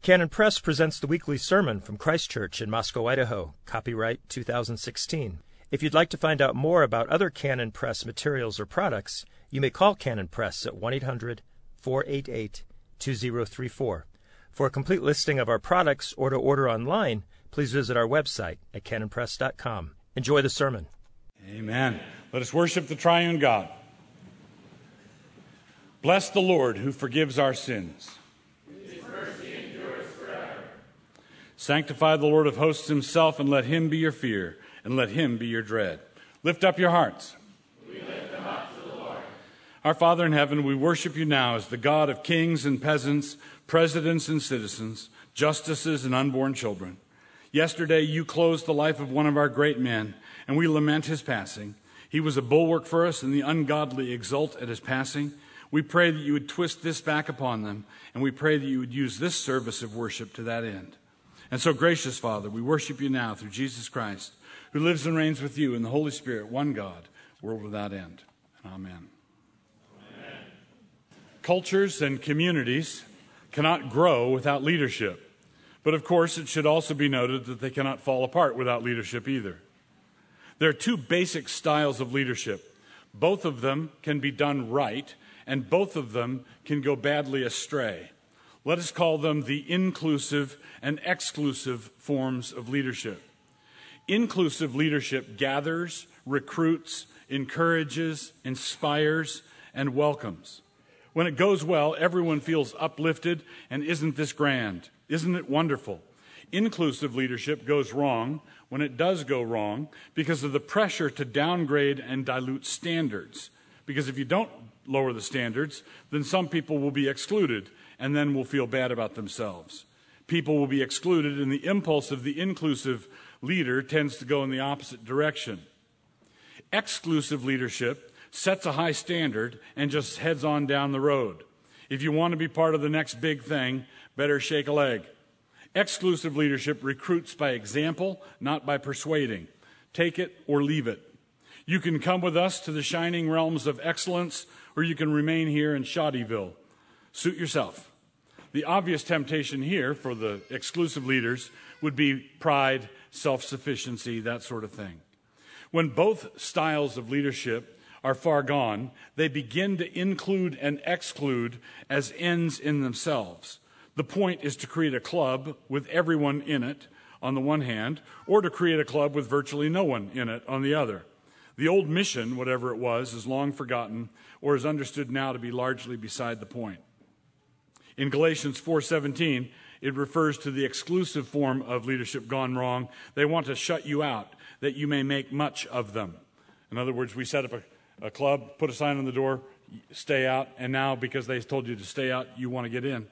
Canon Press presents the weekly sermon from Christ Church in Moscow, Idaho, copyright 2016. If you'd like to find out more about other Canon Press materials or products, you may call Canon Press at 1-800-488-2034. For a complete listing of our products or to order online, please visit our website at canonpress.com. Enjoy the sermon. Amen. Let us worship the triune God. Bless the Lord who forgives our sins. His mercy endures forever. Sanctify the Lord of hosts himself, and let him be your fear, and let him be your dread. Lift up your hearts. We lift them up to the Lord. Our Father in heaven, we worship you now as the God of kings and peasants, presidents and citizens, justices and unborn children. Yesterday you closed the life of one of our great men, and we lament his passing. He was a bulwark for us, and the ungodly exult at his passing. We pray that you would twist this back upon them, and we pray that you would use this service of worship to that end. And so, gracious Father, we worship you now through Jesus Christ, who lives and reigns with you in the Holy Spirit, one God, world without end. Amen. Amen. Cultures and communities cannot grow without leadership. But of course, it should also be noted that they cannot fall apart without leadership either. There are two basic styles of leadership. Both of them can be done right, and both of them can go badly astray. Let us call them the inclusive and exclusive forms of leadership. Inclusive leadership gathers, recruits, encourages, inspires, and welcomes. When it goes well, everyone feels uplifted, and isn't this grand? Isn't it wonderful? Inclusive leadership goes wrong when it does go wrong because of the pressure to downgrade and dilute standards. Because if you don't lower the standards, then some people will be excluded and then will feel bad about themselves. People will be excluded, and the impulse of the inclusive leader tends to go in the opposite direction. Exclusive leadership sets a high standard and just heads on down the road. If you want to be part of the next big thing, better shake a leg. Exclusive leadership recruits by example, not by persuading. Take it or leave it. You can come with us to the shining realms of excellence, or you can remain here in Shoddyville. Suit yourself. The obvious temptation here for the exclusive leaders would be pride, self-sufficiency, that sort of thing. When both styles of leadership are far gone, they begin to include and exclude as ends in themselves. The point is to create a club with everyone in it on the one hand, or to create a club with virtually no one in it on the other. The old mission, whatever it was, is long forgotten or is understood now to be largely beside the point. In Galatians 4:17, it refers to the exclusive form of leadership gone wrong. They want to shut you out, that you may make much of them. In other words, we set up a club, put a sign on the door, stay out, and now because they told you to stay out, you want to get in.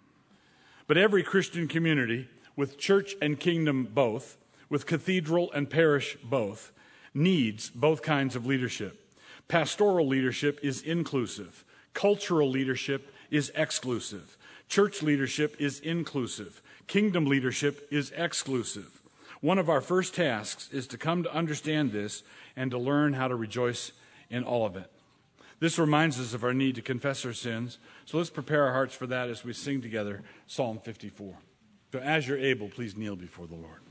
But every Christian community, with church and kingdom both, with cathedral and parish both, needs both kinds of leadership. Pastoral leadership is inclusive. Cultural leadership is exclusive. Church leadership is inclusive. Kingdom leadership is exclusive. One of our first tasks is to come to understand this and to learn how to rejoice in all of it. This reminds us of our need to confess our sins. So let's prepare our hearts for that as we sing together Psalm 54. So as you're able, please kneel before the Lord.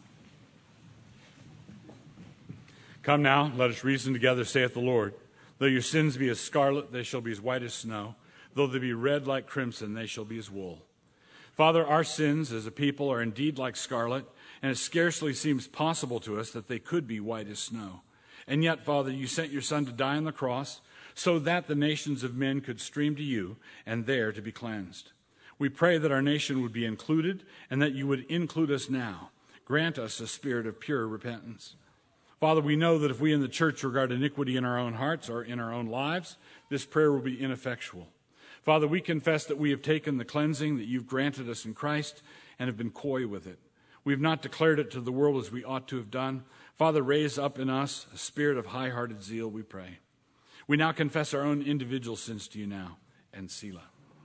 Come now, let us reason together, saith the Lord. Though your sins be as scarlet, they shall be as white as snow. Though they be red like crimson, they shall be as wool. Father, our sins as a people are indeed like scarlet, and it scarcely seems possible to us that they could be white as snow. And yet, Father, you sent your Son to die on the cross so that the nations of men could stream to you and there to be cleansed. We pray that our nation would be included and that you would include us now. Grant us a spirit of pure repentance. Father, we know that if we in the church regard iniquity in our own hearts or in our own lives, this prayer will be ineffectual. Father, we confess that we have taken the cleansing that you've granted us in Christ and have been coy with it. We have not declared it to the world as we ought to have done. Father, raise up in us a spirit of high-hearted zeal, we pray. We now confess our own individual sins to you now, and Selah.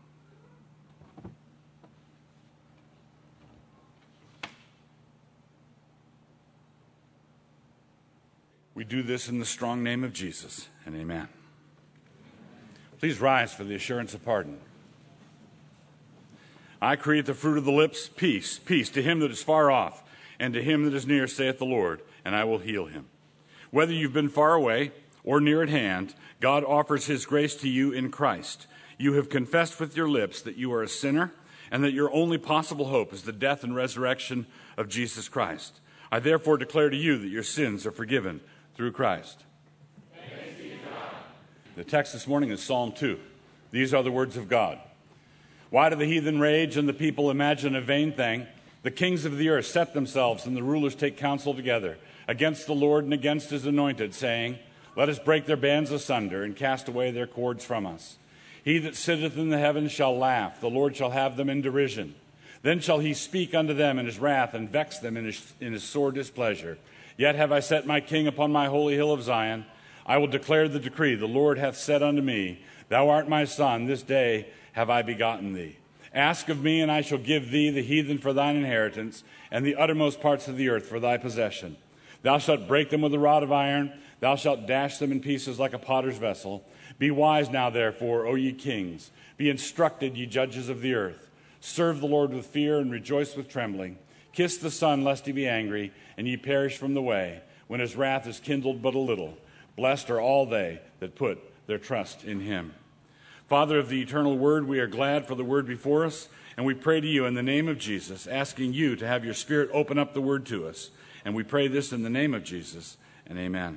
We do this in the strong name of Jesus, and amen. Please rise for the assurance of pardon. I create the fruit of the lips, peace, peace to him that is far off, and to him that is near, saith the Lord, and I will heal him. Whether you've been far away or near at hand, God offers his grace to you in Christ. You have confessed with your lips that you are a sinner, and that your only possible hope is the death and resurrection of Jesus Christ. I therefore declare to you that your sins are forgiven through Christ. Thanks be to God. The text this morning is Psalm 2. These are the words of God. Why do the heathen rage and the people imagine a vain thing? The kings of the earth set themselves, and the rulers take counsel together against the Lord and against his anointed, saying, let us break their bands asunder and cast away their cords from us. He that sitteth in the heavens shall laugh, the Lord shall have them in derision. Then shall he speak unto them in his wrath, and vex them in his sore displeasure. Yet have I set my king upon my holy hill of Zion. I will declare the decree. The Lord hath said unto me, thou art my son, this day have I begotten thee. Ask of me, and I shall give thee the heathen for thine inheritance, and the uttermost parts of the earth for thy possession. Thou shalt break them with a rod of iron, thou shalt dash them in pieces like a potter's vessel. Be wise now, therefore, O ye kings. Be instructed, ye judges of the earth. Serve the Lord with fear and rejoice with trembling. Kiss the Son, lest he be angry, and ye perish from the way, when his wrath is kindled but a little. Blessed are all they that put their trust in him. Father of the eternal word, we are glad for the word before us, and we pray to you in the name of Jesus, asking you to have your Spirit open up the word to us. And we pray this in the name of Jesus, and amen.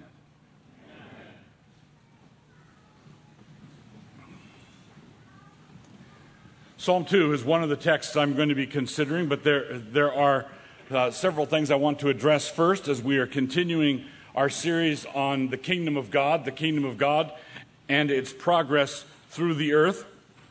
Psalm 2 is one of the texts I'm going to be considering, but there are several things I want to address first as we are continuing our series on the kingdom of God and its progress through the earth.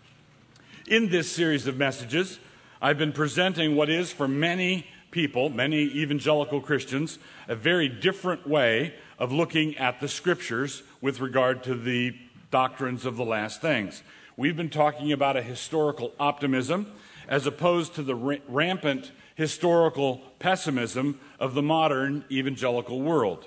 In this series of messages, I've been presenting what is for many people, many evangelical Christians, a very different way of looking at the scriptures with regard to the doctrines of the last things. We've been talking about a historical optimism as opposed to the rampant historical pessimism of the modern evangelical world.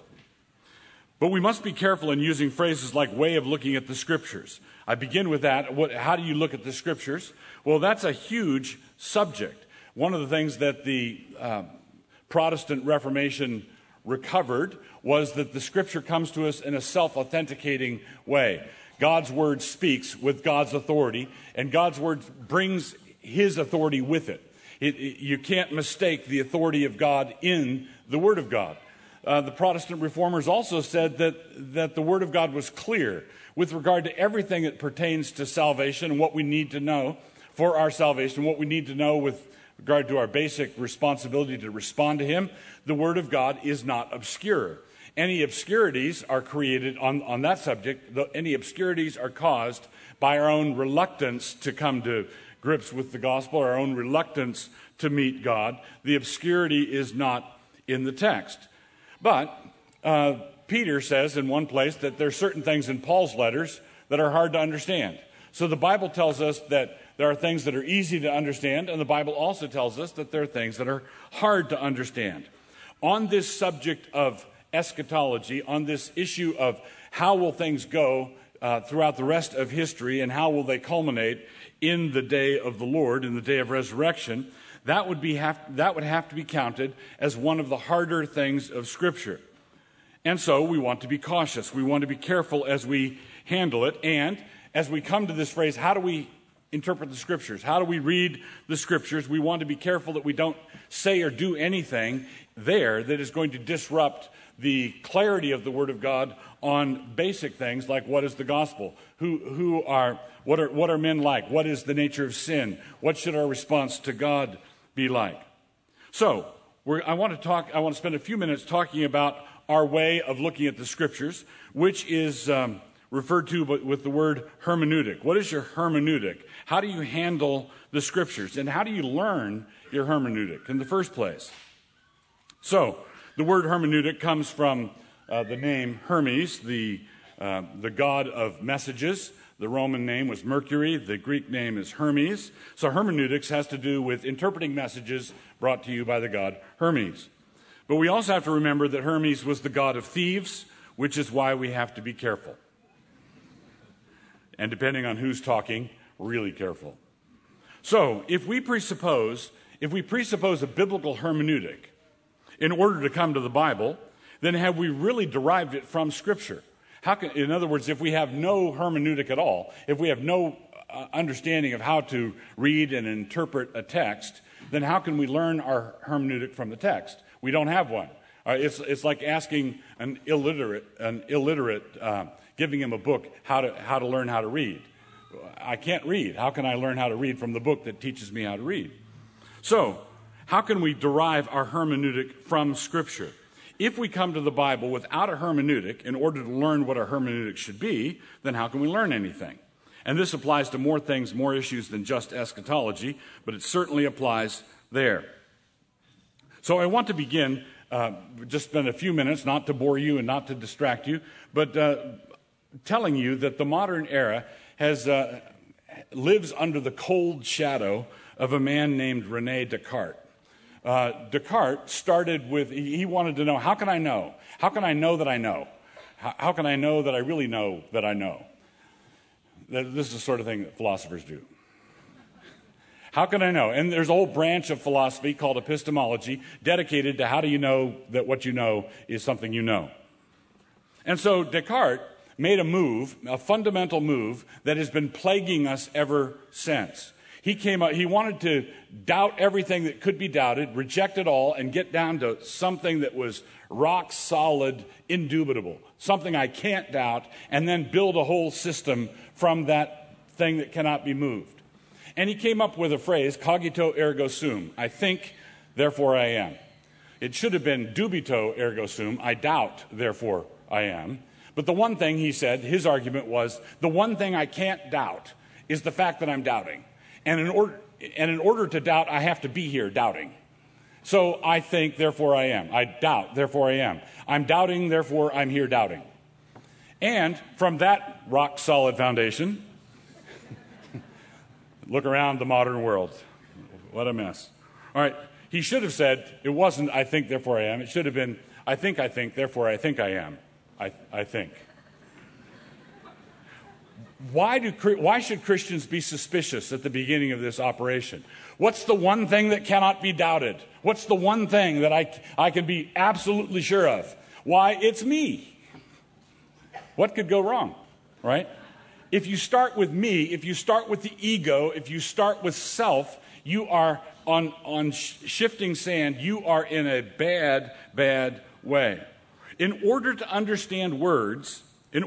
But we must be careful in using phrases like way of looking at the scriptures. I begin with that. How do you look at the scriptures? Well, that's a huge subject. One of the things that the Protestant Reformation recovered was that the scripture comes to us in a self-authenticating way. God's word speaks with God's authority, and God's word brings his authority with it. You can't mistake the authority of God in the word of God. The Protestant reformers also said that the word of God was clear with regard to everything that pertains to salvation and what we need to know for our salvation, what we need to know with regard to our basic responsibility to respond to him. The word of God is not obscure. Any obscurities are created on that subject. Any obscurities are caused by our own reluctance to come to grips with the gospel, our own reluctance to meet God. The obscurity is not in the text. But Peter says in one place that there are certain things in Paul's letters that are hard to understand. So the Bible tells us that there are things that are easy to understand, and the Bible also tells us that there are things that are hard to understand. On this subject of eschatology, on this issue of how will things go throughout the rest of history and how will they culminate in the day of the Lord, in the day of resurrection, that would have to be counted as one of the harder things of Scripture. And so we want to be cautious. We want to be careful as we handle it. And as we come to this phrase, how do we interpret the Scriptures? How do we read the Scriptures? We want to be careful that we don't say or do anything there that is going to disrupt the clarity of the Word of God on basic things like what is the gospel, what are men like, what is the nature of sin, what should our response to God be like. So I want to spend a few minutes talking about our way of looking at the Scriptures, which is referred to with the word hermeneutic. What is your hermeneutic? How do you handle the Scriptures, and how do you learn your hermeneutic in the first place? So the word hermeneutic comes from the name Hermes, the god of messages. The Roman name was Mercury. The Greek name is Hermes. So hermeneutics has to do with interpreting messages brought to you by the god Hermes. But we also have to remember that Hermes was the god of thieves, which is why we have to be careful. And depending on who's talking, really careful. So, if we presuppose a biblical hermeneutic in order to come to the Bible, then have we really derived it from Scripture? In other words, if we have no hermeneutic at all, if we have no understanding of how to read and interpret a text, then how can we learn our hermeneutic from the text? We don't have one. It's like asking an illiterate, giving him a book how to learn how to read. I can't read. How can I learn how to read from the book that teaches me how to read? So, how can we derive our hermeneutic from Scripture? If we come to the Bible without a hermeneutic in order to learn what our hermeneutic should be, then how can we learn anything? And this applies to more things, more issues than just eschatology, but it certainly applies there. So I want to begin, just spend a few minutes, not to bore you and not to distract you, but telling you that the modern era lives under the cold shadow of a man named René Descartes. Descartes started with, he wanted to know, how can I know? How can I know that I know? How can I know that I really know that I know? This is the sort of thing that philosophers do. How can I know? And there's a whole branch of philosophy called epistemology dedicated to how do you know that what you know is something you know. And so Descartes made a fundamental move that has been plaguing us ever since. He wanted to doubt everything that could be doubted, reject it all, and get down to something that was rock solid, indubitable, something I can't doubt, and then build a whole system from that thing that cannot be moved. And he came up with a phrase, cogito ergo sum, I think, therefore I am. It should have been dubito ergo sum, I doubt, therefore I am. But the one thing he said, his argument was, the one thing I can't doubt is the fact that I'm doubting. And in order to doubt, I have to be here doubting. So I think, therefore I am. I doubt, therefore I am. I'm doubting, therefore I'm here doubting. And from that rock-solid foundation, look around the modern world. What a mess. All right, he should have said, it wasn't I think, therefore I am. It should have been I think, therefore I think I am. I think. Why should Christians be suspicious at the beginning of this operation? What's the one thing that cannot be doubted? What's the one thing that I can be absolutely sure of? Why, it's me. What could go wrong, right? If you start with me, if you start with the ego, if you start with self, you are on shifting sand. You are in a bad, bad way. In order to understand words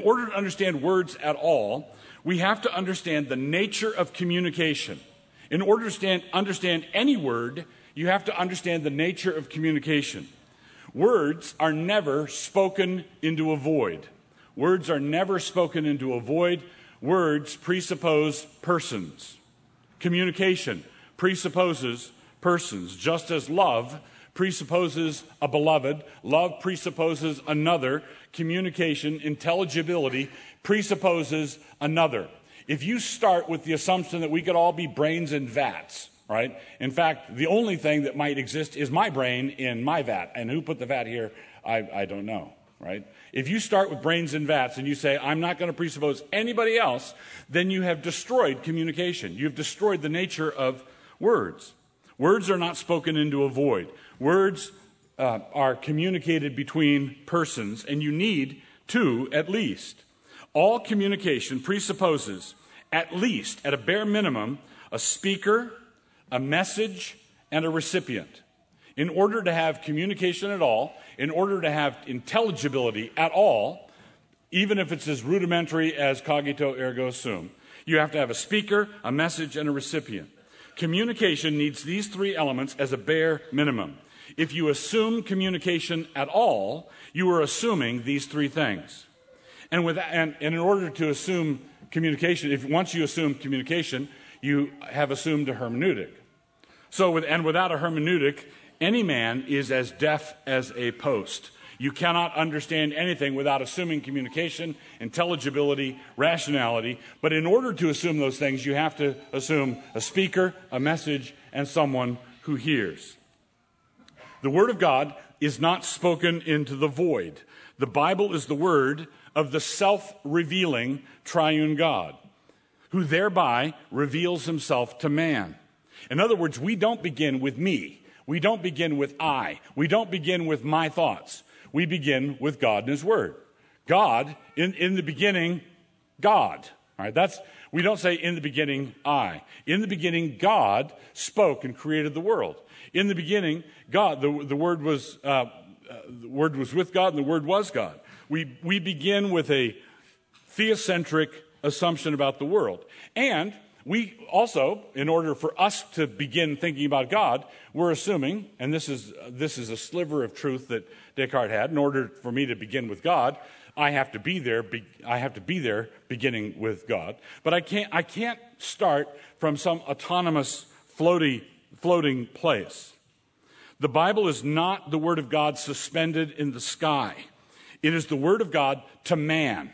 at all, we have to understand the nature of communication. In order to understand any word, you have to understand the nature of communication. Words are never spoken into a void. Words are never spoken into a void. Words presuppose persons. Communication presupposes persons, just as love presupposes a beloved, love presupposes another, communication, intelligibility presupposes another. If you start with the assumption that we could all be brains in vats, right? In fact, the only thing that might exist is my brain in my vat. And who put the vat here, I don't know, right? If you start with brains in vats and you say, I'm not going to presuppose anybody else, then you have destroyed communication. You've destroyed the nature of words. Words are not spoken into a void. Words are communicated between persons, and you need two at least. All communication presupposes, at least, at a bare minimum, a speaker, a message, and a recipient. In order to have communication at all, in order to have intelligibility at all, even if it's as rudimentary as cogito ergo sum, you have to have a speaker, a message, and a recipient. Communication needs these three elements as a bare minimum. If you assume communication at all, you are assuming these three things. And in order to assume communication, once you assume communication, you have assumed a hermeneutic. So without a hermeneutic, any man is as deaf as a post. You cannot understand anything without assuming communication, intelligibility, rationality. But in order to assume those things, you have to assume a speaker, a message, and someone who hears. The Word of God is not spoken into the void. The Bible is the Word of the self-revealing triune God, who thereby reveals himself to man. In other words, we don't begin with me. We don't begin with I. We don't begin with my thoughts. We begin with God and His Word. God, in the beginning, God. All right, we don't say in the beginning, I. In the beginning, God spoke and created the world. In the beginning, God, the Word was with God, and the Word was God. We begin with a theocentric assumption about the world. And we also, in order for us to begin thinking about God, we're assuming, and this is a sliver of truth that Descartes had, in order for me to begin with God, I have to be there beginning with God. But I can't start from some autonomous floating place. The Bible is not the Word of God suspended in the sky. It is the Word of God to man.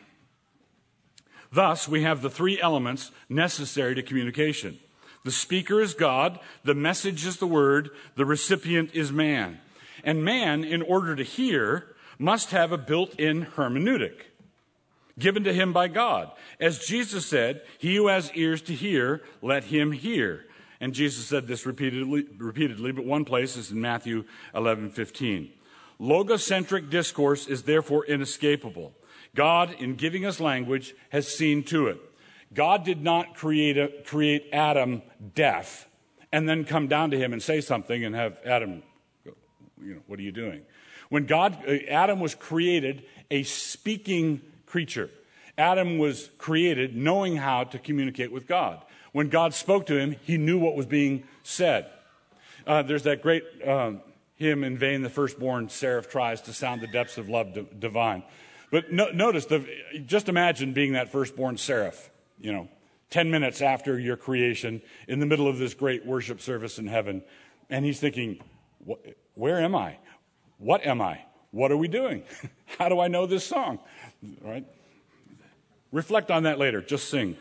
Thus, we have the three elements necessary to communication. The speaker is God, the message is the Word, the recipient is man. And man, in order to hear, must have a built-in hermeneutic given to him by God. As Jesus said, he who has ears to hear, let him hear. And Jesus said this repeatedly, but one place is in Matthew 11:15. Logocentric discourse is therefore inescapable. God, in giving us language, has seen to it. God did not create Adam deaf and then come down to him and say something and have Adam go, what are you doing? When Adam was created a speaking creature. Adam was created knowing how to communicate with God. When God spoke to him, he knew what was being said. There's that great hymn, "In vain the firstborn seraph tries to sound the depths of love divine." But notice, just imagine being that firstborn seraph, 10 minutes after your creation, in the middle of this great worship service in heaven, and he's thinking, where am I? What am I? What are we doing? How do I know this song? All right? Reflect on that later. Just sing.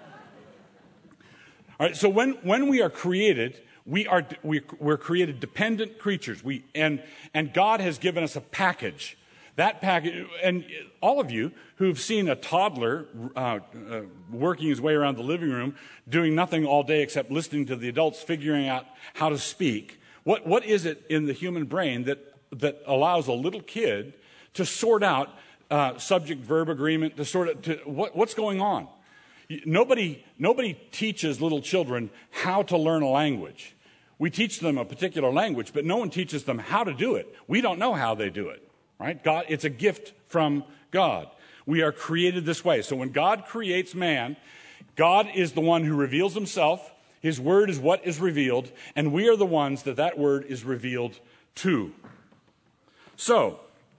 All right, so when we are created, we're created dependent creatures. And God has given us a package. That package, and all of you who've seen a toddler working his way around the living room, doing nothing all day except listening to the adults figuring out how to speak, what is it in the human brain that allows a little kid to sort out subject-verb agreement, to sort of what's going on? Nobody teaches little children how to learn a language. We teach them a particular language, but no one teaches them how to do it. We don't know how they do it. Right? God, it's a gift from God. We are created this way. So when God creates man, God is the one who reveals himself. His word is what is revealed, and we are the ones that word is revealed to. So,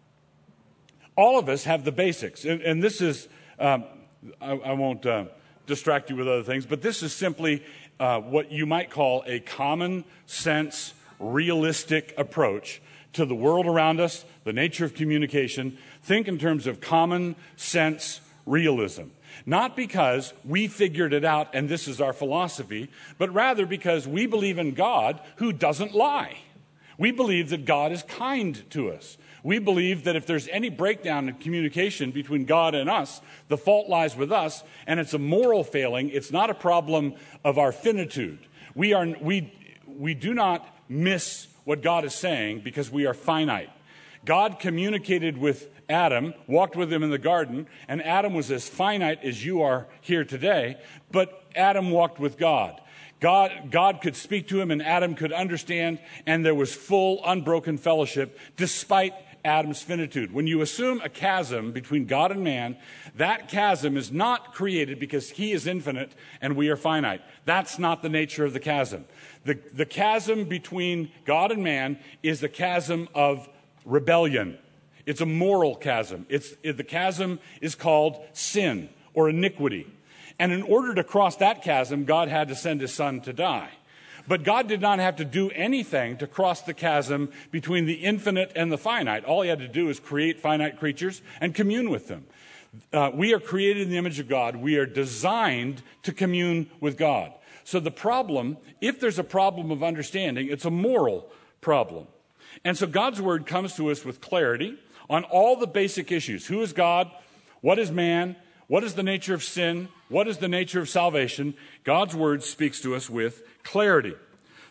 all of us have the basics. And this is, I won't distract you with other things, but this is simply what you might call a common sense, realistic approach to the world around us, the nature of communication. Think in terms of common sense realism. Not because we figured it out and this is our philosophy, but rather because we believe in God who doesn't lie. We believe that God is kind to us. We believe that if there's any breakdown in communication between God and us, the fault lies with us, and it's a moral failing. It's not a problem of our finitude. We do not miss what God is saying because we are finite. God communicated with Adam, walked with him in the garden, and Adam was as finite as you are here today, but Adam walked with God. God could speak to him and Adam could understand, and there was full, unbroken fellowship despite Adam's finitude. When you assume a chasm between God and man, that chasm is not created because he is infinite and we are finite. That's not the nature of the chasm. The chasm between God and man is the chasm of rebellion. It's a moral chasm. The chasm is called sin or iniquity. And in order to cross that chasm, God had to send his son to die. But God did not have to do anything to cross the chasm between the infinite and the finite. All he had to do is create finite creatures and commune with them. We are created in the image of God. We are designed to commune with God. So the problem, if there's a problem of understanding, it's a moral problem. And so God's word comes to us with clarity on all the basic issues. Who is God? What is man? What is the nature of sin? What is the nature of salvation? God's word speaks to us with clarity.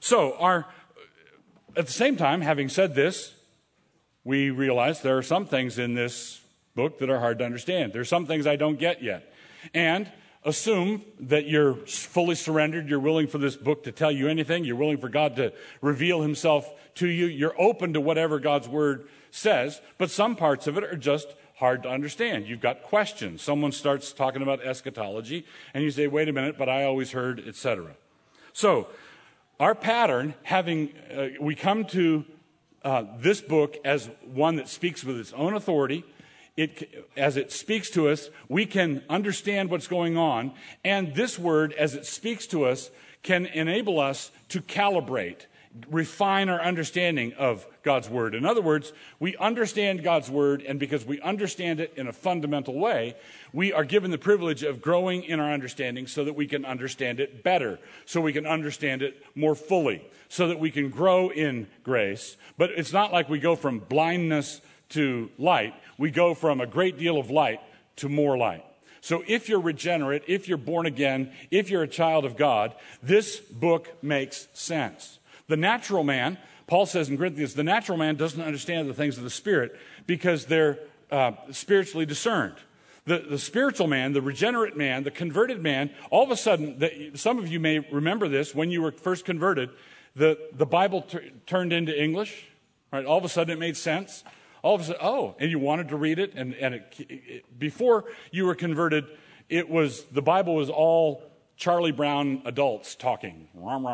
So at the same time, having said this, we realize there are some things in this book that are hard to understand. There's some things I don't get yet. And assume that you're fully surrendered, you're willing for this book to tell you anything, you're willing for God to reveal himself to you, you're open to whatever God's word says, but some parts of it are just hard to understand. You've got questions. Someone starts talking about eschatology, and you say, wait a minute, but I always heard, etc. So, our pattern, we come to this book as one that speaks with its own authority. As it speaks to us, we can understand what's going on, and this word, as it speaks to us, can enable us to calibrate, refine our understanding of God's word. In other words, we understand God's word, and because we understand it in a fundamental way, we are given the privilege of growing in our understanding so that we can understand it better, so we can understand it more fully, so that we can grow in grace. But it's not like we go from blindness to light. We go from a great deal of light to more light. So if you're regenerate, if you're born again, if you're a child of God, this book makes sense. The natural man, Paul says in Corinthians, the natural man doesn't understand the things of the Spirit because they're spiritually discerned. The spiritual man, the regenerate man, the converted man, all of a sudden, some of you may remember this, when you were first converted, the Bible turned into English. Right? All of a sudden it made sense. All of a sudden, and you wanted to read it, and before you were converted, the Bible was all Charlie Brown adults talking.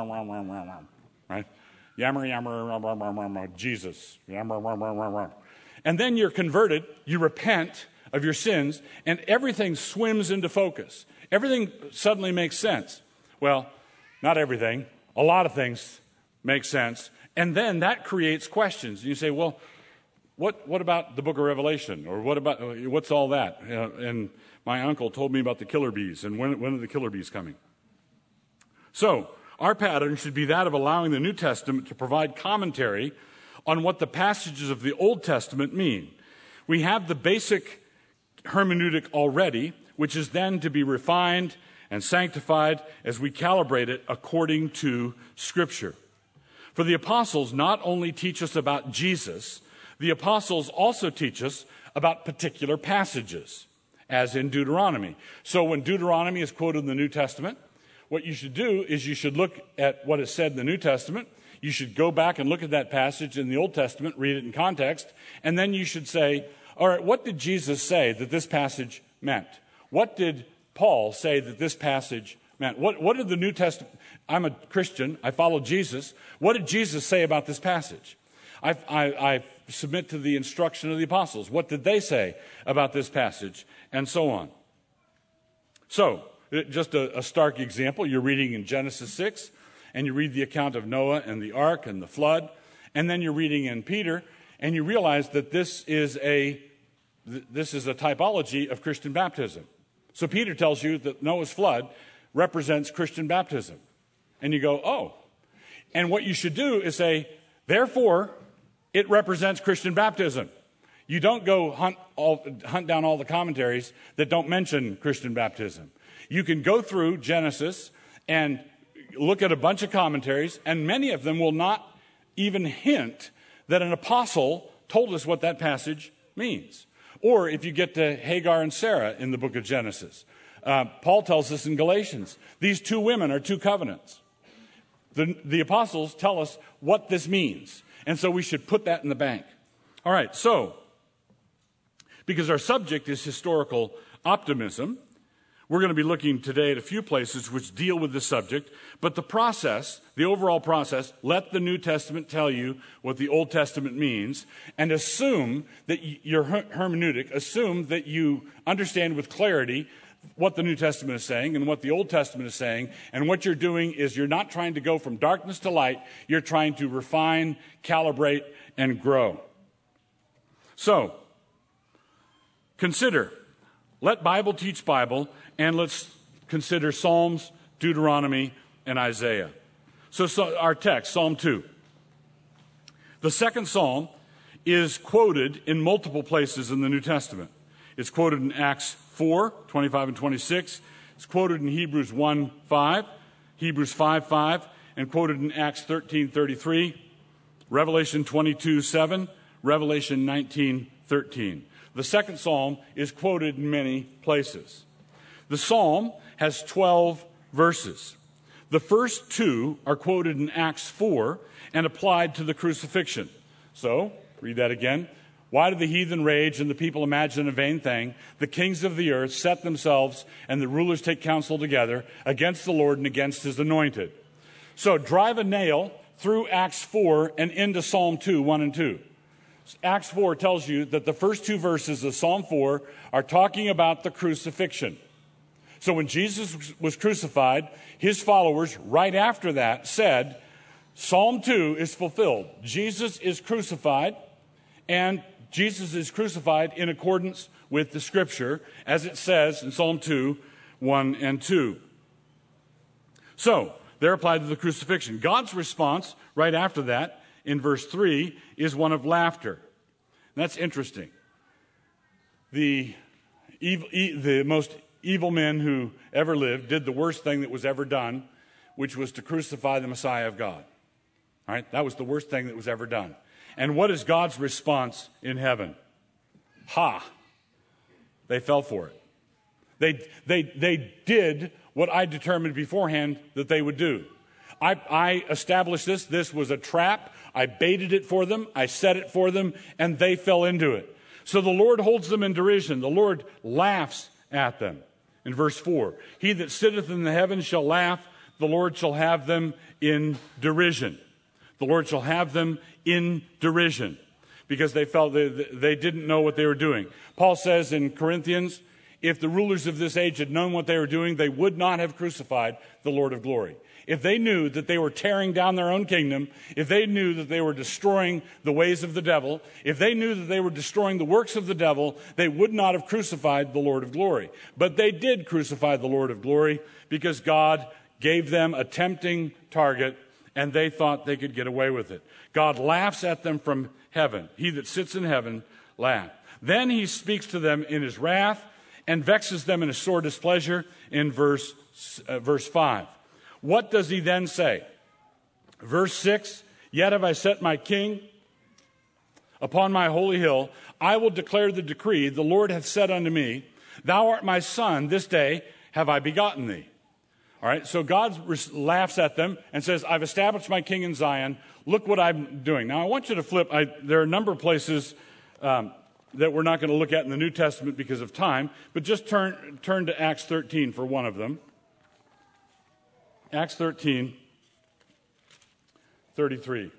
Right? Yammer, yammer, Jesus. Yammer. And then you're converted, you repent of your sins, and everything swims into focus. Everything suddenly makes sense. Well, not everything. A lot of things make sense. And then that creates questions. You say, well, what about the book of Revelation? Or what's all that? And my uncle told me about the killer bees, and when are the killer bees coming? So, our pattern should be that of allowing the New Testament to provide commentary on what the passages of the Old Testament mean. We have the basic hermeneutic already, which is then to be refined and sanctified as we calibrate it according to Scripture. For the apostles not only teach us about Jesus, the apostles also teach us about particular passages, as in Deuteronomy. So when Deuteronomy is quoted in the New Testament, what you should do is you should look at what is said in the New Testament. You should go back and look at that passage in the Old Testament, read it in context, and then you should say, all right, what did Jesus say that this passage meant? What did Paul say that this passage meant? What did the New Testament... I'm a Christian. I follow Jesus. What did Jesus say about this passage? I submit to the instruction of the apostles. What did they say about this passage? And so on. So, just a stark example. You're reading in Genesis 6, and you read the account of Noah and the ark and the flood, and then you're reading in Peter, and you realize that this is a typology of Christian baptism. So Peter tells you that Noah's flood represents Christian baptism. And you go, oh. And what you should do is say, therefore, it represents Christian baptism. You don't go hunt down all the commentaries that don't mention Christian baptism. You can go through Genesis and look at a bunch of commentaries, and many of them will not even hint that an apostle told us what that passage means. Or if you get to Hagar and Sarah in the book of Genesis, Paul tells us in Galatians, these two women are two covenants. The apostles tell us what this means, and so we should put that in the bank. All right, so, because our subject is historical optimism, we're going to be looking today at a few places which deal with the subject, but the process, the overall process, let the New Testament tell you what the Old Testament means, and assume that your hermeneutic, assume that you understand with clarity what the New Testament is saying and what the Old Testament is saying, and what you're doing is you're not trying to go from darkness to light, you're trying to refine, calibrate, and grow. So, consider, let Bible teach Bible, and let's consider Psalms, Deuteronomy, and Isaiah. So our text, Psalm 2. The second Psalm is quoted in multiple places in the New Testament. It's quoted in Acts 4, 25 and 26. It's quoted in Hebrews 1:5, Hebrews 5:5, and quoted in Acts 13:33, Revelation 22:7, Revelation 19:13. The second psalm is quoted in many places. The psalm has 12 verses. The first 2 are quoted in Acts 4 and applied to the crucifixion. So, read that again. Why do the heathen rage and the people imagine a vain thing? The kings of the earth set themselves and the rulers take counsel together against the Lord and against his anointed. So drive a nail through Acts 4 and into Psalm 2, 1 and 2. Acts 4 tells you that the first 2 verses of Psalm 4 are talking about the crucifixion. So when Jesus was crucified, his followers right after that said, Psalm 2 is fulfilled. Jesus is crucified, and Jesus is crucified in accordance with the Scripture, as it says in Psalm 2, 1 and 2. So, they're applied to the crucifixion. God's response right after that, in verse 3, is one of laughter. And that's interesting. The most evil men who ever lived did the worst thing that was ever done, which was to crucify the Messiah of God. All right? That was the worst thing that was ever done. And what is God's response in heaven? Ha! They fell for it. They did what I determined beforehand that they would do. I established this. This was a trap. I baited it for them. I set it for them, and they fell into it. So the Lord holds them in derision. The Lord laughs at them. In verse 4, he that sitteth in the heavens shall laugh. The Lord shall have them in derision. The Lord shall have them in derision because they felt they didn't know what they were doing. Paul says in Corinthians, if the rulers of this age had known what they were doing, they would not have crucified the Lord of glory. If they knew that they were tearing down their own kingdom, if they knew that they were destroying the ways of the devil, if they knew that they were destroying the works of the devil, they would not have crucified the Lord of glory. But they did crucify the Lord of glory because God gave them a tempting target and they thought they could get away with it. God laughs at them from heaven. He that sits in heaven laughs. Then he speaks to them in his wrath and vexes them in his sore displeasure in verse 5. What does he then say? Verse 6, yet have I set my king upon my holy hill. I will declare the decree. The Lord hath said unto me, thou art my son. This day have I begotten thee. All right, so God laughs at them and says, I've established my king in Zion. Look what I'm doing. Now, I want you to flip. There are a number of places that we're not going to look at in the New Testament because of time, but just turn to Acts 13 for one of them. Acts 13, 33.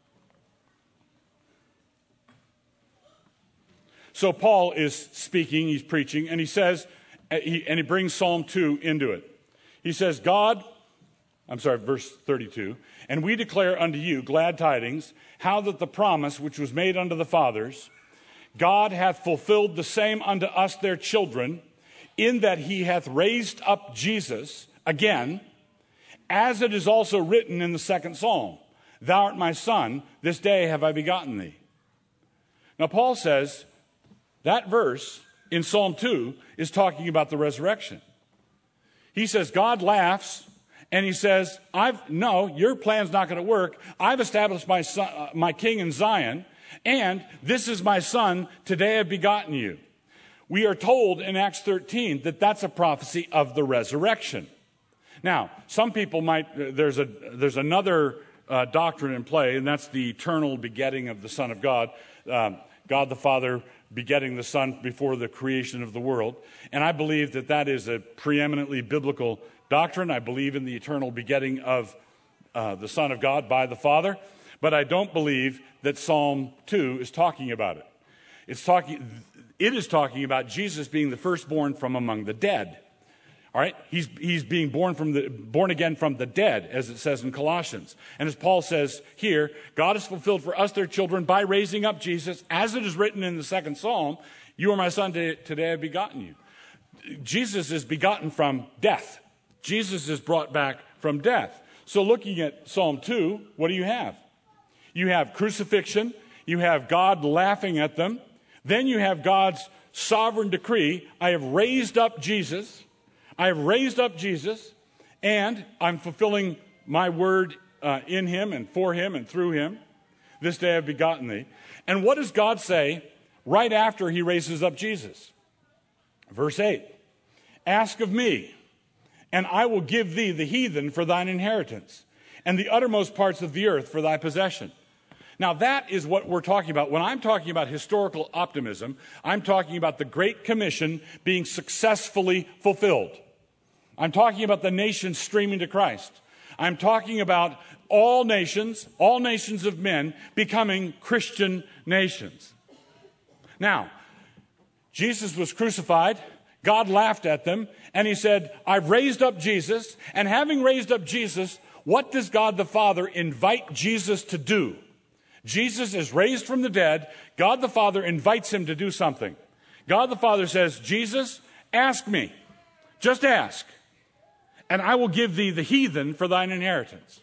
So Paul is speaking, he's preaching, and he says, and he brings Psalm 2 into it. He says, verse 32, and we declare unto you glad tidings, how that the promise which was made unto the fathers, God hath fulfilled the same unto us their children, in that he hath raised up Jesus again, as it is also written in the second psalm, thou art my son, this day have I begotten thee. Now Paul says that verse in Psalm 2 is talking about the resurrection. He says God laughs and he says, no, your plan's not going to work. I've established my son, my king in Zion, and this is my son, today I've begotten you. We are told in Acts 13 that that's a prophecy of the resurrection. Now, some people there's another doctrine in play, and that's the eternal begetting of the Son of God. God the Father begetting the Son before the creation of the world. And I believe that is a preeminently biblical doctrine. I believe in the eternal begetting of the Son of God by the Father. But I don't believe that Psalm 2 is talking about it. It is talking about Jesus being the firstborn from among the dead. All right, he's being born again from the dead, as it says in Colossians. And as Paul says here, God has fulfilled for us their children by raising up Jesus, as it is written in the second psalm, you are my son, today I have begotten you. Jesus is begotten from death. Jesus is brought back from death. So looking at Psalm 2, what do you have? You have crucifixion, you have God laughing at them, then you have God's sovereign decree, I have raised up Jesus, and I'm fulfilling my word in him and for him and through him. This day I've begotten thee. And what does God say right after he raises up Jesus? Verse 8, ask of me, and I will give thee the heathen for thine inheritance, and the uttermost parts of the earth for thy possession. Now that is what we're talking about. When I'm talking about historical optimism, I'm talking about the Great Commission being successfully fulfilled. I'm talking about the nations streaming to Christ. I'm talking about all nations of men becoming Christian nations. Now, Jesus was crucified. God laughed at them, and he said, I've raised up Jesus, and having raised up Jesus, what does God the Father invite Jesus to do? Jesus is raised from the dead. God the Father invites him to do something. God the Father says, Jesus, ask me. Just ask. And I will give thee the heathen for thine inheritance.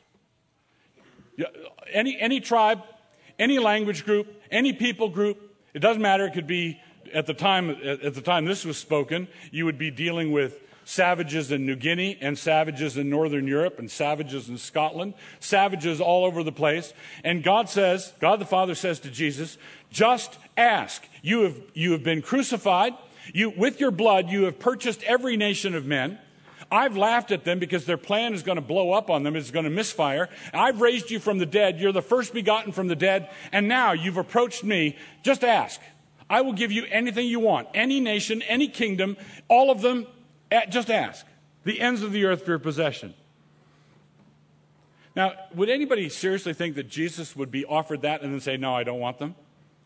Any tribe, any language group, any people group, it doesn't matter. It could be at the time this was spoken, you would be dealing with savages in New Guinea and savages in Northern Europe and savages in Scotland, savages all over the place. And God the Father says to Jesus, just ask. You have been crucified. With your blood, you have purchased every nation of men. I've laughed at them because their plan is going to blow up on them. It's going to misfire. I've raised you from the dead. You're the first begotten from the dead. And now you've approached me. Just ask. I will give you anything you want. Any nation, any kingdom, all of them, just ask. The ends of the earth for your possession. Now, would anybody seriously think that Jesus would be offered that and then say, no, I don't want them?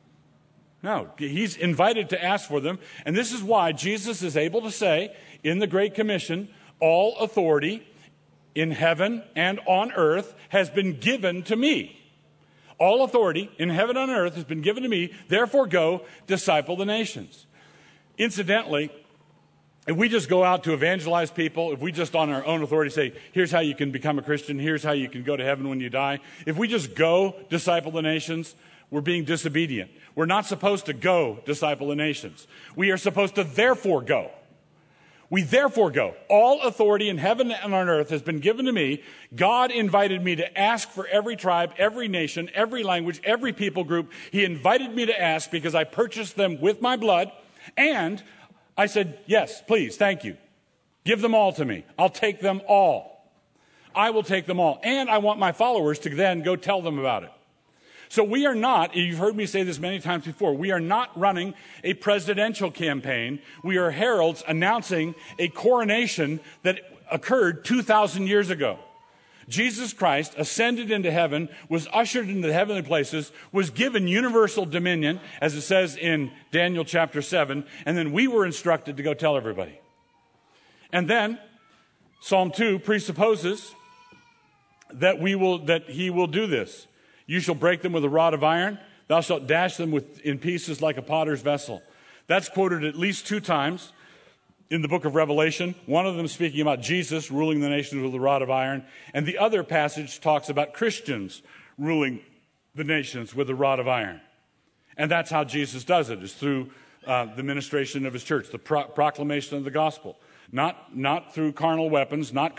No, he's invited to ask for them. And this is why Jesus is able to say in the Great Commission, all authority in heaven and on earth has been given to me. All authority in heaven and on earth has been given to me. Therefore go, disciple the nations. Incidentally, if we just go out to evangelize people, if we just on our own authority say, here's how you can become a Christian, here's how you can go to heaven when you die. If we just go disciple the nations, we're being disobedient. We're not supposed to go disciple the nations. We are supposed to therefore go. We therefore go. All authority in heaven and on earth has been given to me. God invited me to ask for every tribe, every nation, every language, every people group. He invited me to ask because I purchased them with my blood. And I said, yes, please, thank you. Give them all to me. I'll take them all. I will take them all. And I want my followers to then go tell them about it. So we are not, you've heard me say this many times before, we are not running a presidential campaign. We are heralds announcing a coronation that occurred 2,000 years ago. Jesus Christ ascended into heaven, was ushered into the heavenly places, was given universal dominion, as it says in Daniel chapter 7, and then we were instructed to go tell everybody. And then Psalm 2 presupposes that he will do this. You shall break them with a rod of iron. Thou shalt dash them in pieces like a potter's vessel. That's quoted at least 2 times in the book of Revelation. One of them speaking about Jesus ruling the nations with a rod of iron. And the other passage talks about Christians ruling the nations with a rod of iron. And that's how Jesus does it, is through the ministration of his church, the proclamation of the gospel. Not through carnal weapons, not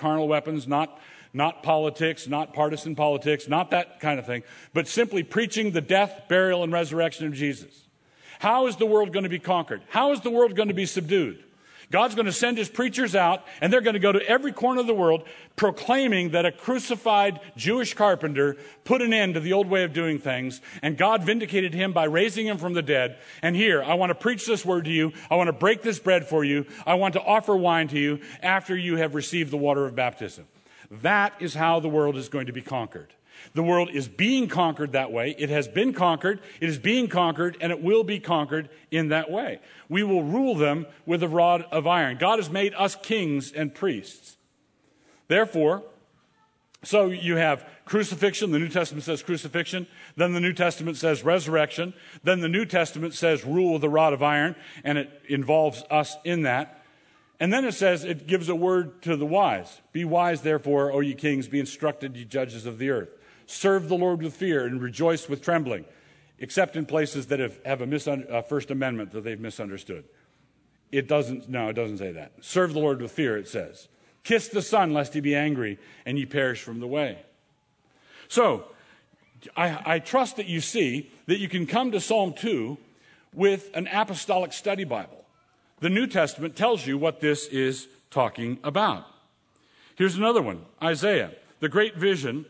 politics, not partisan politics, not that kind of thing, but simply preaching the death, burial, and resurrection of Jesus. How is the world going to be conquered? How is the world going to be subdued? God's going to send his preachers out, and they're going to go to every corner of the world proclaiming that a crucified Jewish carpenter put an end to the old way of doing things, and God vindicated him by raising him from the dead. And here, I want to preach this word to you. I want to break this bread for you. I want to offer wine to you after you have received the water of baptism. That is how the world is going to be conquered. The world is being conquered that way. It has been conquered, it is being conquered, and it will be conquered in that way. We will rule them with a rod of iron. God has made us kings and priests. Therefore, so you have crucifixion. The New Testament says crucifixion. Then the New Testament says resurrection. Then the New Testament says rule with a rod of iron, and it involves us in that. And then it says, it gives a word to the wise. Be wise, therefore, O ye kings, be instructed, ye judges of the earth. Serve the Lord with fear and rejoice with trembling, except in places that have a First Amendment that they've misunderstood. It doesn't say that. Serve the Lord with fear, it says. Kiss the Son, lest he be angry, and ye perish from the way. So, I trust that you see that you can come to Psalm 2 with an apostolic study Bible. The New Testament tells you what this is talking about. Here's another one, Isaiah. The great vision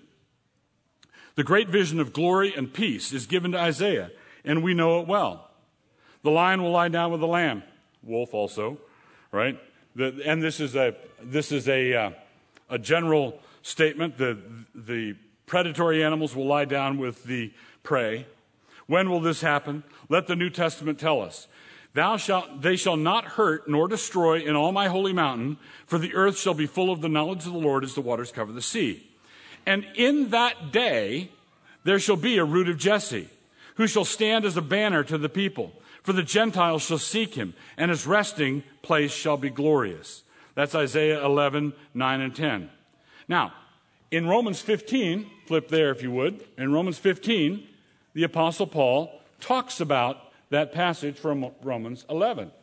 of glory and peace is given to Isaiah, and we know it well. The lion will lie down with the lamb, wolf also, right? And this is a general statement. The predatory animals will lie down with the prey. When will this happen? Let the New Testament tell us. They shall not hurt nor destroy in all my holy mountain, for the earth shall be full of the knowledge of the Lord as the waters cover the sea. And in that day there shall be a root of Jesse, who shall stand as a banner to the people. For the Gentiles shall seek him, and his resting place shall be glorious. That's Isaiah 11, 9 and 10. Now, in Romans 15, flip there if you would, in Romans 15, the Apostle Paul talks about that passage from Romans 11.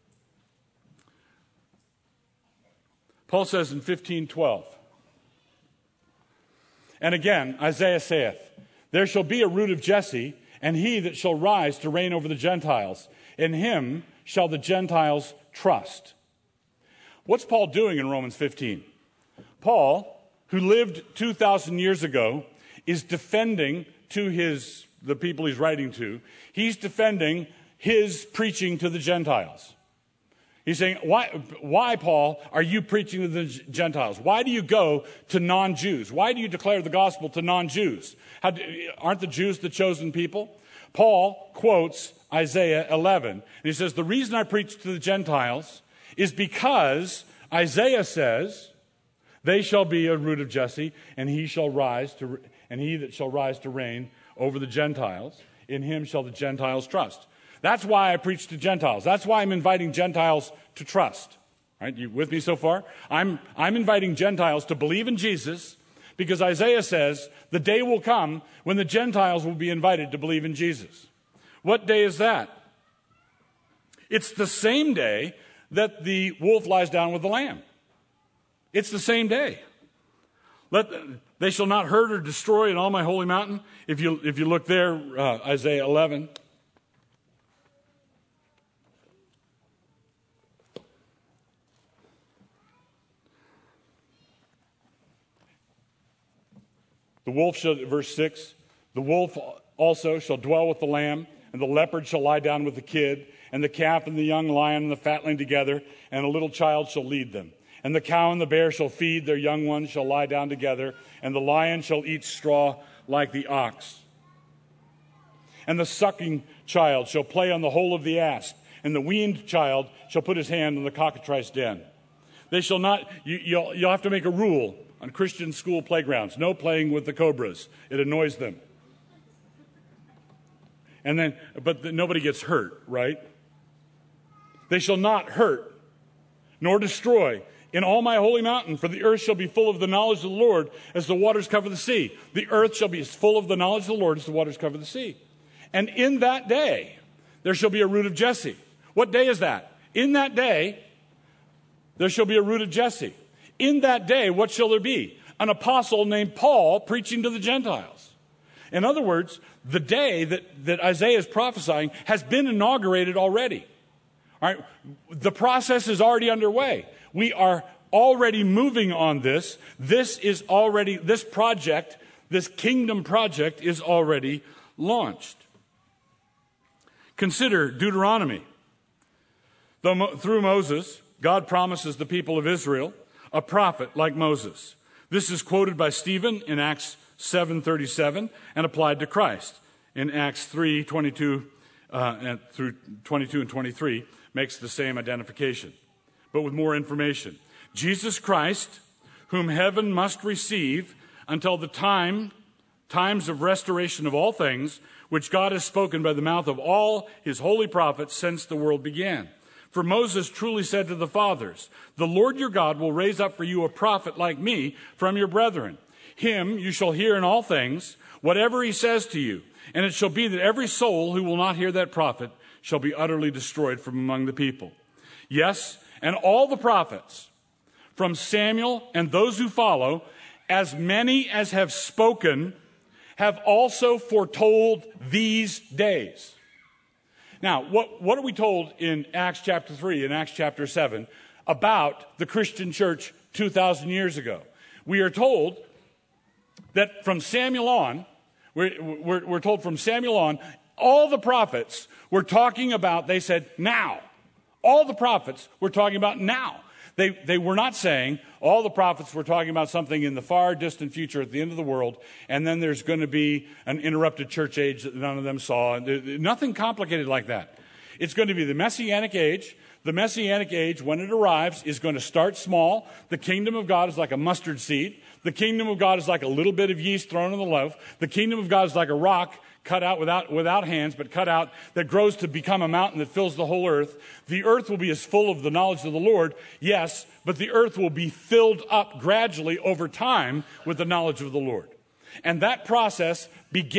Paul says in 15:12, and again, Isaiah saith, there shall be a root of Jesse, and he that shall rise to reign over the Gentiles. In him shall the Gentiles trust. What's Paul doing in Romans 15? Paul, who lived 2,000 years ago, is defending to the people he's writing to, he's defending his preaching to the Gentiles. He's saying, why, Paul, are you preaching to the Gentiles? Why do you go to non-Jews? Why do you declare the gospel to non-Jews? Aren't the Jews the chosen people? Paul quotes Isaiah 11. And he says, the reason I preach to the Gentiles is because Isaiah says, they shall be a root of Jesse, and he that shall rise to reign over the Gentiles. In him shall the Gentiles trust. That's why I preach to Gentiles. That's why I'm inviting Gentiles to trust. Right? You with me so far? I'm inviting Gentiles to believe in Jesus because Isaiah says the day will come when the Gentiles will be invited to believe in Jesus. What day is that? It's the same day that the wolf lies down with the lamb. It's the same day. They shall not hurt or destroy in all my holy mountain. If you look there, Isaiah 11. The wolf shall, verse 6, the wolf also shall dwell with the lamb, and the leopard shall lie down with the kid, and the calf and the young lion and the fatling together, and a little child shall lead them. And the cow and the bear shall feed, their young ones shall lie down together, and the lion shall eat straw like the ox. And the sucking child shall play on the hole of the asp, and the weaned child shall put his hand on the cockatrice den. They shall not, you'll have to make a rule on Christian school playgrounds. No playing with the cobras. It annoys them. But nobody gets hurt, right? They shall not hurt, nor destroy in all my holy mountain, for the earth shall be full of the knowledge of the Lord as the waters cover the sea. The earth shall be full of the knowledge of the Lord as the waters cover the sea. And in that day, there shall be a root of Jesse. What day is that? In that day, there shall be a root of Jesse. In that day, what shall there be? An apostle named Paul preaching to the Gentiles. In other words, the day that Isaiah is prophesying has been inaugurated already. All right? The process is already underway. We are already moving on this. This project, this kingdom project is already launched. Consider Deuteronomy. Through Moses, God promises the people of Israel a prophet like Moses. This is quoted by Stephen in Acts 7:37 and applied to Christ. In Acts 3:22 through 22 and 23 makes the same identification, but with more information. Jesus Christ, whom heaven must receive until the times of restoration of all things, which God has spoken by the mouth of all his holy prophets since the world began. For Moses truly said to the fathers, the Lord your God will raise up for you a prophet like me from your brethren. Him you shall hear in all things, whatever he says to you. And it shall be that every soul who will not hear that prophet shall be utterly destroyed from among the people. Yes, and all the prophets from Samuel and those who follow, as many as have spoken, have also foretold these days. Now, what are we told in Acts chapter 3 and Acts chapter 7 about the Christian church 2,000 years ago? We are told that from Samuel on, we're told from Samuel on, all the prophets were talking about, they said, now. All the prophets were talking about now. They were not saying, all the prophets were talking about something in the far distant future at the end of the world, and then there's going to be an interrupted church age that none of them saw. Nothing complicated like that. It's going to be the Messianic age. The Messianic age, when it arrives, is going to start small. The kingdom of God is like a mustard seed. The kingdom of God is like a little bit of yeast thrown in the loaf. The kingdom of God is like a rock cut out without hands, but cut out, that grows to become a mountain that fills the whole earth. The earth will be as full of the knowledge of the Lord, yes, but the earth will be filled up gradually over time with the knowledge of the Lord. And that process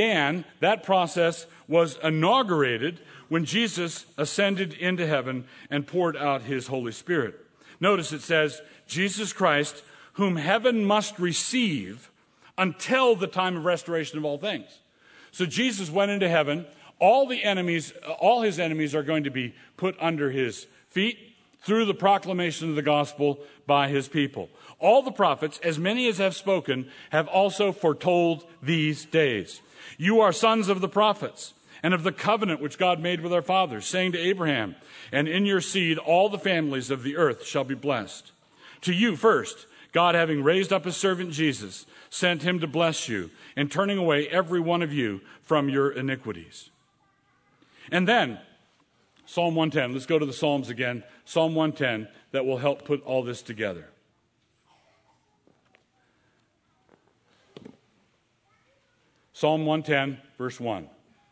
was inaugurated when Jesus ascended into heaven and poured out his Holy Spirit. Notice it says, Jesus Christ, whom heaven must receive until the time of restoration of all things. So Jesus went into heaven. All his enemies are going to be put under his feet through the proclamation of the gospel by his people. All the prophets, as many as have spoken, have also foretold these days. You are sons of the prophets and of the covenant which God made with our fathers, saying to Abraham, and in your seed all the families of the earth shall be blessed. To you first, God, having raised up his servant Jesus, sent him to bless you, and turning away every one of you from your iniquities. And then, Psalm 110. Let's go to the Psalms again. Psalm 110, that will help put all this together. Psalm 110, verse 1.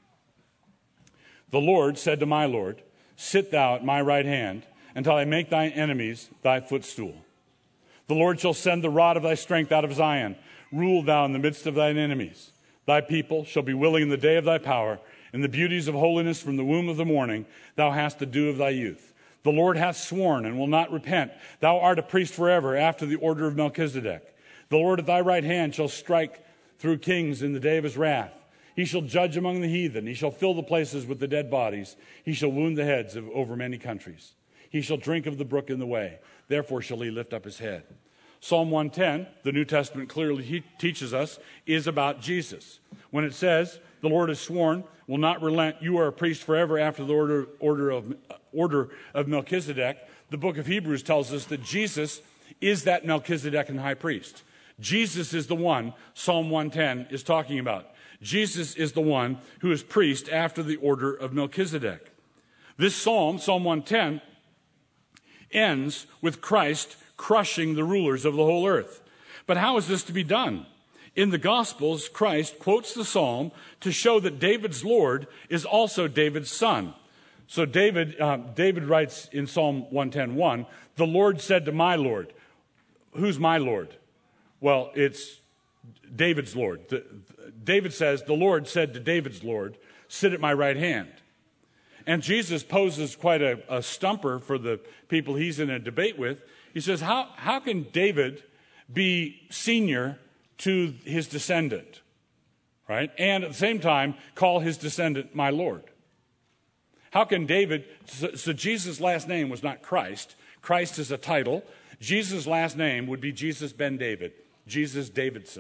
The Lord said to my Lord, sit thou at my right hand, until I make thine enemies thy footstool. The Lord shall send the rod of thy strength out of Zion. Rule thou in the midst of thine enemies. Thy people shall be willing in the day of thy power. In the beauties of holiness from the womb of the morning, thou hast the dew of thy youth. The Lord hath sworn and will not repent. Thou art a priest forever after the order of Melchizedek. The Lord at thy right hand shall strike through kings in the day of his wrath. He shall judge among the heathen. He shall fill the places with the dead bodies. He shall wound the heads over many countries. He shall drink of the brook in the way. Therefore shall he lift up his head. Psalm 110, the New Testament clearly teaches us, is about Jesus. When it says, the Lord has sworn, will not relent, you are a priest forever after the order of Melchizedek, the book of Hebrews tells us that Jesus is that Melchizedekan high priest. Jesus is the one Psalm 110 is talking about. Jesus is the one who is priest after the order of Melchizedek. This psalm, Psalm 110, ends with Christ crushing the rulers of the whole earth. But how is this to be done? In the Gospels, Christ quotes the psalm to show that David's Lord is also David's son. So David writes in Psalm 110:1, the Lord said to my Lord. Who's my Lord? Well, it's David's Lord. David says, the Lord said to David's Lord, sit at my right hand. And Jesus poses quite a stumper for the people he's in a debate with. He says, how can David be senior to his descendant, right? And at the same time, call his descendant my Lord. How can David, so Jesus' last name was not Christ. Christ is a title. Jesus' last name would be Jesus ben David, Jesus Davidson.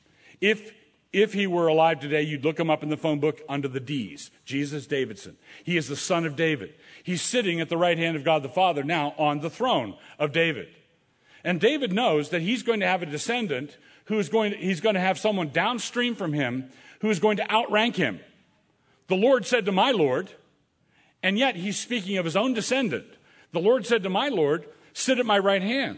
If he were alive today, you'd look him up in the phone book under the D's, Jesus Davidson. He is the son of David. He's sitting at the right hand of God the Father now on the throne of David. And David knows that he's going to have a descendant he's going to have someone downstream from him who is going to outrank him. The Lord said to my Lord, and yet he's speaking of his own descendant. The Lord said to my Lord, sit at my right hand.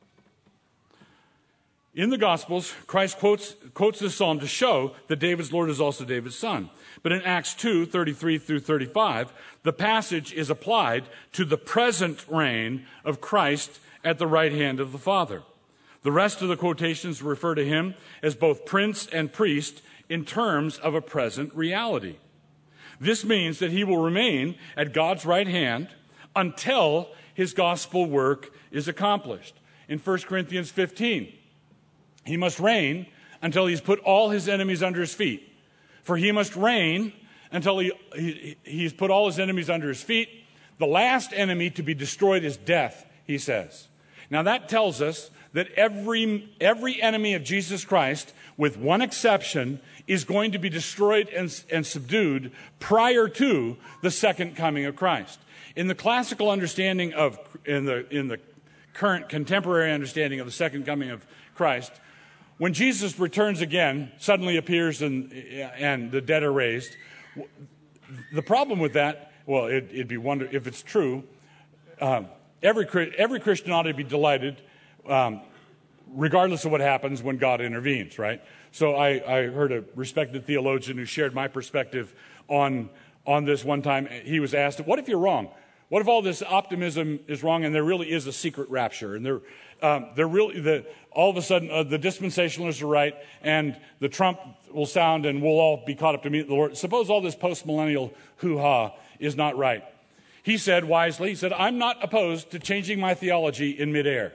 In the Gospels, Christ quotes this psalm to show that David's Lord is also David's son. But in Acts 2:33 through 35, the passage is applied to the present reign of Christ at the right hand of the Father. The rest of the quotations refer to him as both prince and priest in terms of a present reality. This means that he will remain at God's right hand until his gospel work is accomplished. in 1 Corinthians 15. He must reign until he's put all his enemies under his feet. For he must reign until he's put all his enemies under his feet. The last enemy to be destroyed is death, he says. Now that tells us that every enemy of Jesus Christ, with one exception, is going to be destroyed and subdued prior to the second coming of Christ. In the classical understanding in the current contemporary understanding of the second coming of Christ, when Jesus returns again, suddenly appears and the dead are raised, the problem with that, well, it'd be wonder if it's true. Every Christian ought to be delighted, regardless of what happens when God intervenes, right? So I heard a respected theologian who shared my perspective on this one time. He was asked, what if you're wrong? What if all this optimism is wrong and there really is a secret rapture? And all of a sudden the dispensationalists are right and the trump will sound and we'll all be caught up to meet the Lord. Suppose all this post-millennial hoo-ha is not right. He said wisely, I'm not opposed to changing my theology in midair.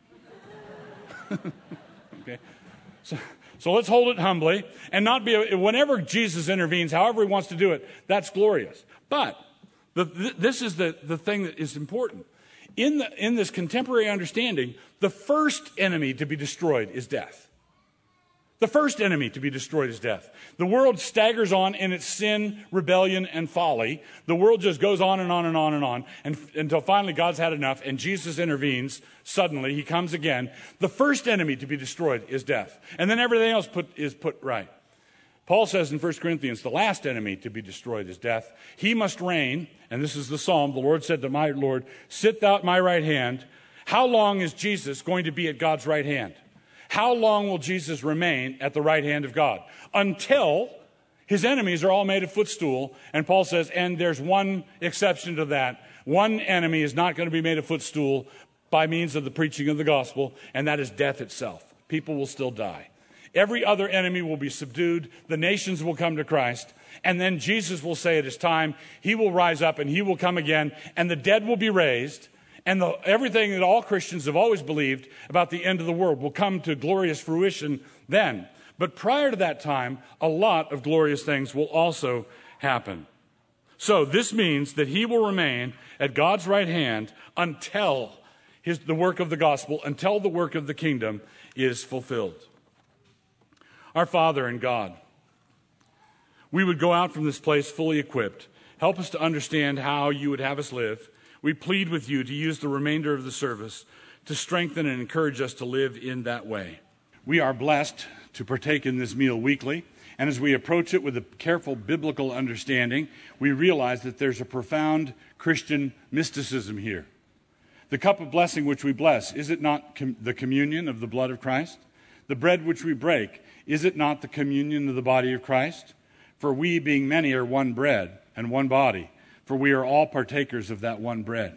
Okay. So let's hold it humbly and not be, whenever Jesus intervenes, however he wants to do it, that's glorious. But this is the thing that is important. In this contemporary understanding, the first enemy to be destroyed is death. The first enemy to be destroyed is death. The world staggers on in its sin, rebellion, and folly. The world just goes on and on and on and on until finally God's had enough and Jesus intervenes. Suddenly, he comes again. The first enemy to be destroyed is death. And then everything else is put right. Paul says in 1 Corinthians, the last enemy to be destroyed is death. He must reign, and this is the psalm. The Lord said to my Lord, sit thou at my right hand. How long is Jesus going to be at God's right hand? How long will Jesus remain at the right hand of God? Until his enemies are all made a footstool. And Paul says, and there's one exception to that. One enemy is not going to be made a footstool by means of the preaching of the gospel, and that is death itself. People will still die. Every other enemy will be subdued. The nations will come to Christ. And then Jesus will say it is time. He will rise up and he will come again. And the dead will be raised. And everything that all Christians have always believed about the end of the world will come to glorious fruition then. But prior to that time, a lot of glorious things will also happen. So this means that he will remain at God's right hand until the work of the gospel, until the work of the kingdom is fulfilled. Our Father in God, we would go out from this place fully equipped. Help us to understand how you would have us live. We plead with you to use the remainder of the service to strengthen and encourage us to live in that way. We are blessed to partake in this meal weekly, and as we approach it with a careful biblical understanding, we realize that there's a profound Christian mysticism here. The cup of blessing which we bless, is it not the communion of the blood of Christ? The bread which we break, is it not the communion of the body of Christ? For we, being many, are one bread and one body, for we are all partakers of that one bread.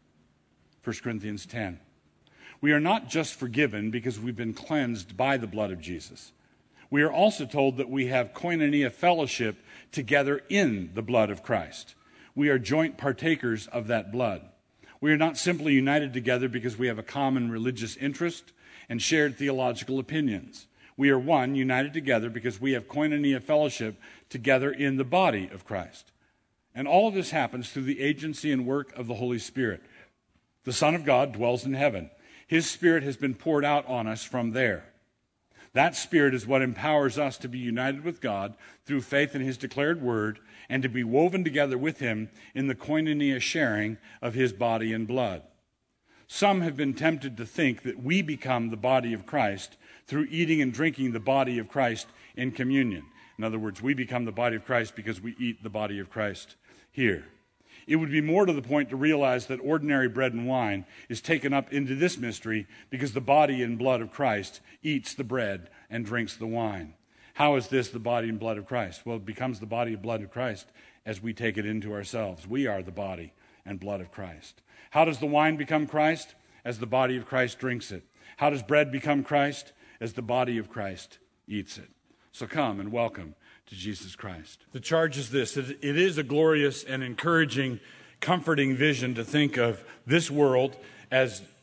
1 Corinthians 10. We are not just forgiven because we've been cleansed by the blood of Jesus. We are also told that we have koinonia fellowship together in the blood of Christ. We are joint partakers of that blood. We are not simply united together because we have a common religious interest and shared theological opinions. We are one, united together because we have koinonia fellowship together in the body of Christ. And all of this happens through the agency and work of the Holy Spirit. The Son of God dwells in heaven. His Spirit has been poured out on us from there. That Spirit is what empowers us to be united with God through faith in his declared word and to be woven together with him in the koinonia sharing of his body and blood. Some have been tempted to think that we become the body of Christ through eating and drinking the body of Christ in communion. In other words, we become the body of Christ because we eat the body of Christ here. It would be more to the point to realize that ordinary bread and wine is taken up into this mystery because the body and blood of Christ eats the bread and drinks the wine. How is this the body and blood of Christ? Well, it becomes the body and blood of Christ as we take it into ourselves. We are the body and blood of Christ. How does the wine become Christ? As the body of Christ drinks it. How does bread become Christ? As the body of Christ eats it. So come and welcome to Jesus Christ. The charge is this. It is a glorious and encouraging, comforting vision to think of this world as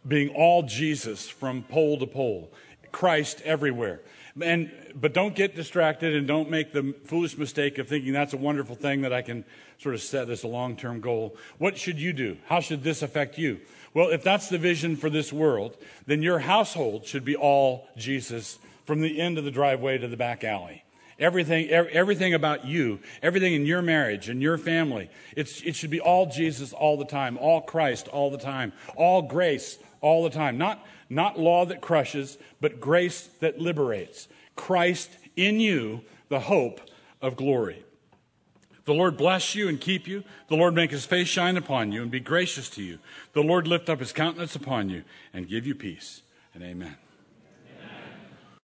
being all Jesus from pole to pole, Christ everywhere. But don't get distracted and don't make the foolish mistake of thinking that's a wonderful thing that I can sort of set as a long-term goal. What should you do? How should this affect you? Well, if that's the vision for this world, then your household should be all Jesus from the end of the driveway to the back alley. Everything about you, everything in your marriage and your family, it should be all Jesus all the time, all Christ all the time, all grace all the time. Not law that crushes, but grace that liberates. Christ in you, the hope of glory. The Lord bless you and keep you. The Lord make his face shine upon you and be gracious to you. The Lord lift up his countenance upon you and give you peace. And amen.